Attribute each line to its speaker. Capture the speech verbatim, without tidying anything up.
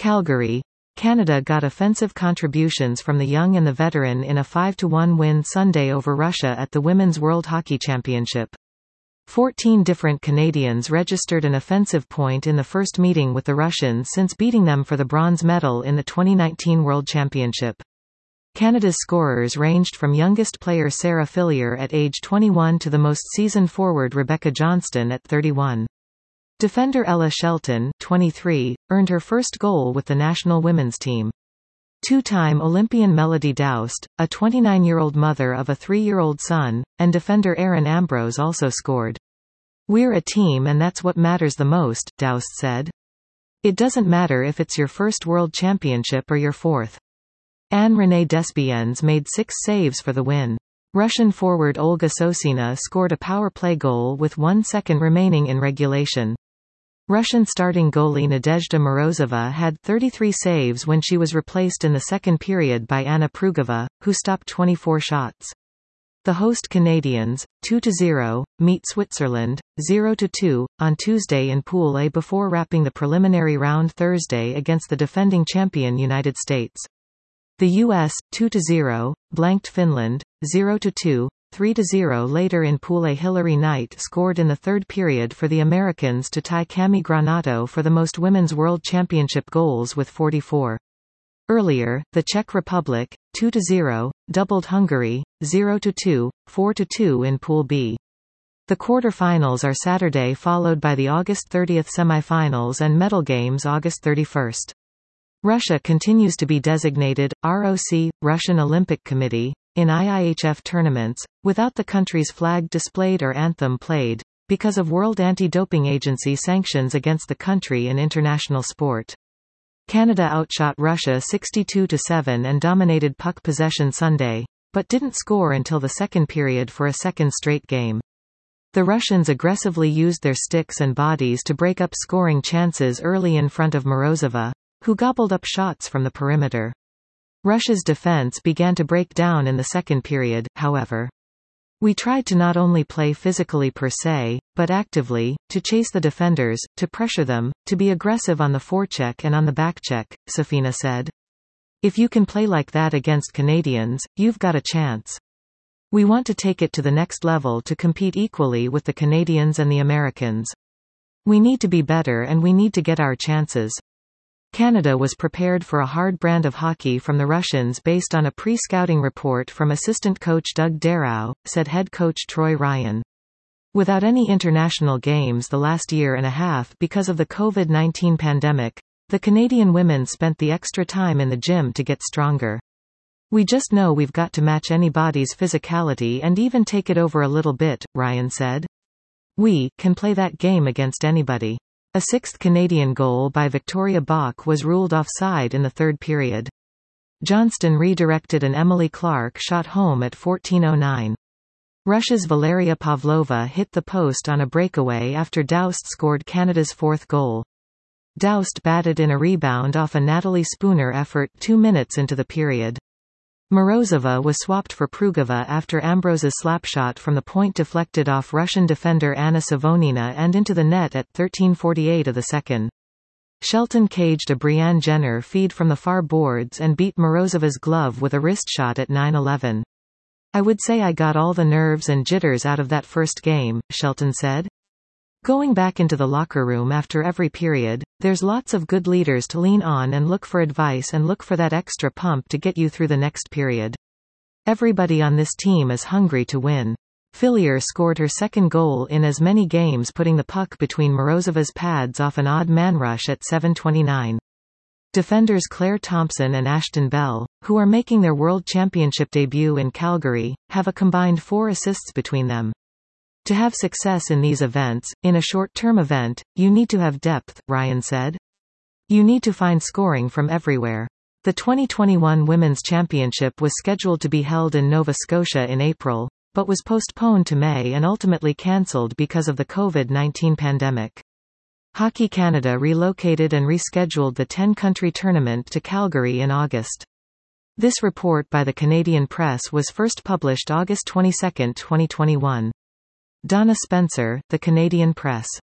Speaker 1: Calgary. Canada got offensive contributions from the young and the veteran in a five to one win Sunday over Russia at the Women's World Hockey Championship. Fourteen different Canadians registered an offensive point in the first meeting with the Russians since beating them for the bronze medal in the twenty nineteen World Championship. Canada's scorers ranged from youngest player Sarah Fillier at age twenty-one to the most seasoned forward Rebecca Johnston at thirty-one. Defender Ella Shelton, twenty-three, earned her first goal with the national women's team. Two-time Olympian Melody Daoust, a twenty-nine-year-old mother of a three-year-old son, and defender Erin Ambrose also scored. "We're a team and that's what matters the most," Daoust said. "It doesn't matter if it's your first world championship or your fourth." Anne-Renée Despiens made six saves for the win. Russian forward Olga Sosina scored a power play goal with one second remaining in regulation. Russian starting goalie Nadezhda Morozova had thirty-three saves when she was replaced in the second period by Anna Prugova, who stopped twenty-four shots. The host Canadians, two to zero, meet Switzerland, zero to two, on Tuesday in Pool A before wrapping the preliminary round Thursday against the defending champion United States. The U S, two to zero, blanked Finland, zero to two, three to zero later in Pool A. Hilary Knight scored in the third period for the Americans to tie Cami Granato for the most Women's World Championship goals with forty-four. Earlier, the Czech Republic, two to zero, doubled Hungary, zero to two, four to two in Pool B. The quarter-finals are Saturday followed by the August thirtieth semi-finals and medal games August thirty-first. Russia continues to be designated, R O C, Russian Olympic Committee, in I I H F tournaments, without the country's flag displayed or anthem played, because of World Anti-Doping Agency sanctions against the country in international sport. Canada outshot Russia sixty-two to seven and dominated puck possession Sunday, but didn't score until the second period for a second straight game. The Russians aggressively used their sticks and bodies to break up scoring chances early in front of Morozova, who gobbled up shots from the perimeter. Russia's defense began to break down in the second period, however. "We tried to not only play physically per se, but actively, to chase the defenders, to pressure them, to be aggressive on the forecheck and on the backcheck," Safina said. "If you can play like that against Canadians, you've got a chance. We want to take it to the next level to compete equally with the Canadians and the Americans. We need to be better and we need to get our chances." Canada was prepared for a hard brand of hockey from the Russians based on a pre-scouting report from assistant coach Doug Darrow, said head coach Troy Ryan. Without any international games the last year and a half because of the COVID nineteen pandemic, the Canadian women spent the extra time in the gym to get stronger. "We just know we've got to match anybody's physicality and even take it over a little bit," Ryan said. "We can play that game against anybody." A sixth Canadian goal by Victoria Bach was ruled offside in the third period. Johnston redirected an Emily Clark shot home at fourteen oh nine. Russia's Valeria Pavlova hit the post on a breakaway after Daoust scored Canada's fourth goal. Daoust batted in a rebound off a Natalie Spooner effort two minutes into the period. Morozova was swapped for Prugova after Ambrose's slapshot from the point deflected off Russian defender Anna Savonina and into the net at thirteen forty-eight of the second. Shelton caged a Brianne Jenner feed from the far boards and beat Morozova's glove with a wrist shot at nine eleven. "I would say I got all the nerves and jitters out of that first game," Shelton said. Going back into the locker room after every period, there's lots of good leaders to lean on and look for advice and look for that extra pump to get you through the next period. Everybody on this team is hungry to win. Fillier scored her second goal in as many games, putting the puck between Morozova's pads off an odd man rush at seven twenty-nine. Defenders Claire Thompson and Ashton Bell, who are making their World Championship debut in Calgary, have a combined four assists between them. To have success in these events, in a short-term event, you need to have depth, Ryan said. You need to find scoring from everywhere. The twenty twenty-one Women's Championship was scheduled to be held in Nova Scotia in April, but was postponed to May and ultimately cancelled because of the COVID nineteen pandemic. Hockey Canada relocated and rescheduled the ten-country tournament to Calgary in August. This report by the Canadian Press was first published August twenty-second, twenty twenty-one. Donna Spencer, The Canadian Press.